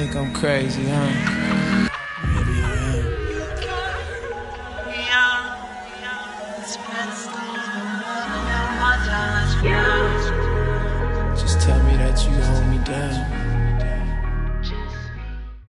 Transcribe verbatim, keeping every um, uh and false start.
think I'm crazy, huh? Maybe I am. Just tell me that you hold me down.